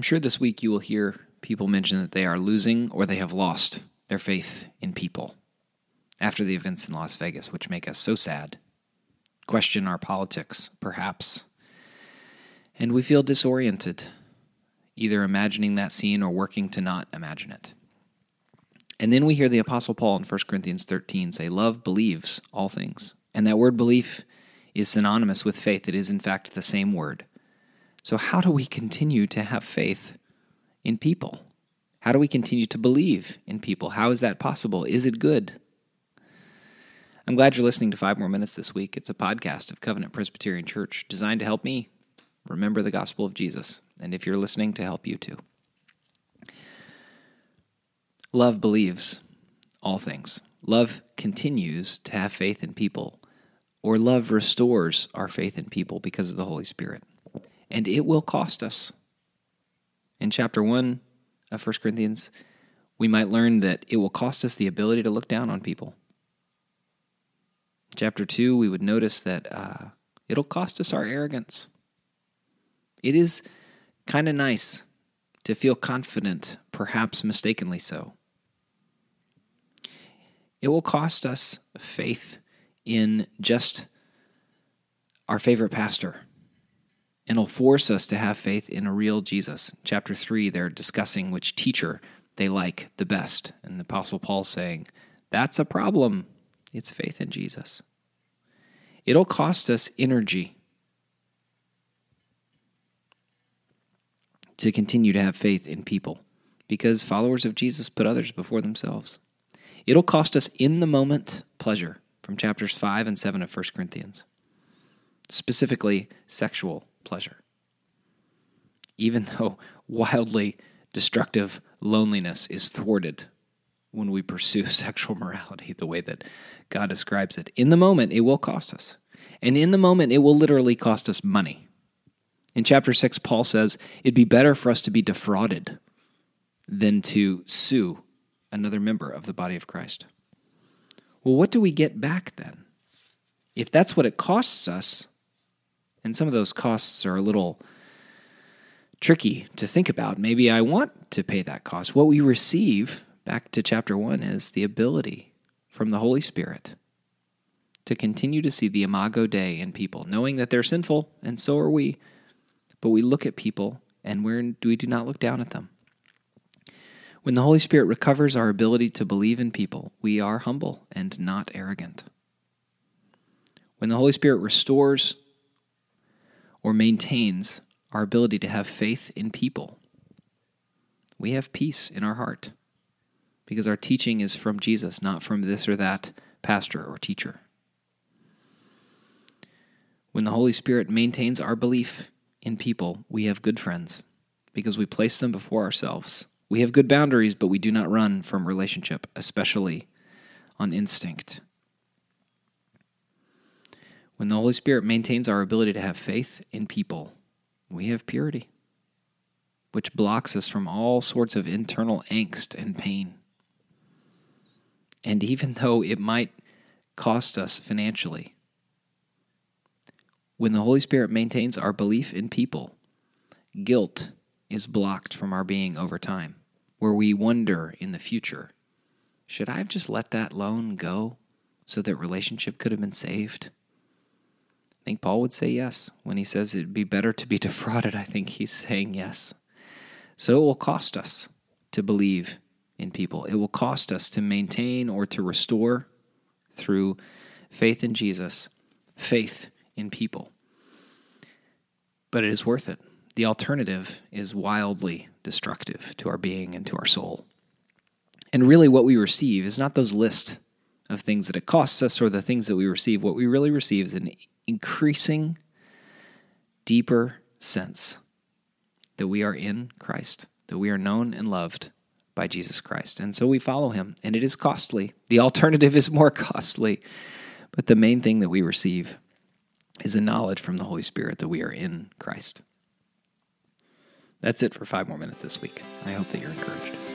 sure this week you will hear people mention that they are losing or they have lost their faith in people after the events in Las Vegas, which make us so sad, question our politics, perhaps, and we feel disoriented, either imagining that scene or working to not imagine it. And then we hear the Apostle Paul in 1 Corinthians 13 say, love believes all things. And that word belief is synonymous with faith. It is, in fact, the same word. So how do we continue to have faith in people? How do we continue to believe in people? How is that possible? Is it good? I'm glad you're listening to 5 More Minutes this week. It's a podcast of Covenant Presbyterian Church designed to help me remember the gospel of Jesus, and if you're listening, to help you too. Love believes all things. Love continues to have faith in people, or love restores our faith in people because of the Holy Spirit. And it will cost us. In chapter 1 of 1 Corinthians, we might learn that it will cost us the ability to look down on people. Chapter 2, we would notice that it'll cost us our arrogance. It is kind of nice to feel confident, perhaps mistakenly so. It will cost us faith in just our favorite pastor. And it'll force us to have faith in a real Jesus. Chapter 3, they're discussing which teacher they like the best. And the Apostle Paul's saying, that's a problem. It's faith in Jesus. It'll cost us energy to continue to have faith in people because followers of Jesus put others before themselves. It'll cost us in the moment pleasure from chapters 5 and 7 of 1 Corinthians, specifically sexual pleasure. Even though wildly destructive loneliness is thwarted when we pursue sexual morality the way that God describes it, in the moment it will cost us. And in the moment it will literally cost us money. In chapter 6, Paul says, it'd be better for us to be defrauded than to sue another member of the body of Christ. Well, what do we get back then? If that's what it costs us, and some of those costs are a little tricky to think about, maybe I want to pay that cost. What we receive, back to chapter 1, is the ability from the Holy Spirit to continue to see the imago Dei in people, knowing that they're sinful, and so are we, but we look at people and we do not look down at them. When the Holy Spirit recovers our ability to believe in people, we are humble and not arrogant. When the Holy Spirit restores or maintains our ability to have faith in people, we have peace in our heart because our teaching is from Jesus, not from this or that pastor or teacher. When the Holy Spirit maintains our belief in people, we have good friends because we place them before ourselves. We have good boundaries, but we do not run from relationship, especially on instinct. When the Holy Spirit maintains our ability to have faith in people, we have purity, which blocks us from all sorts of internal angst and pain. And even though it might cost us financially, when the Holy Spirit maintains our belief in people, guilt is blocked from our being over time, where we wonder in the future, should I have just let that loan go so that relationship could have been saved? I think Paul would say yes. When he says it'd be better to be defrauded, I think he's saying yes. So it will cost us to believe in people. It will cost us to maintain or to restore through faith in Jesus, faith in people. But it is worth it. The alternative is wildly destructive to our being and to our soul. And really what we receive is not those lists of things that it costs us or the things that we receive. What we really receive is an increasing, deeper sense that we are in Christ, that we are known and loved by Jesus Christ. And so we follow him, and it is costly. The alternative is more costly. But the main thing that we receive is a knowledge from the Holy Spirit that we are in Christ. That's it for 5 More Minutes this week. I hope that you're encouraged.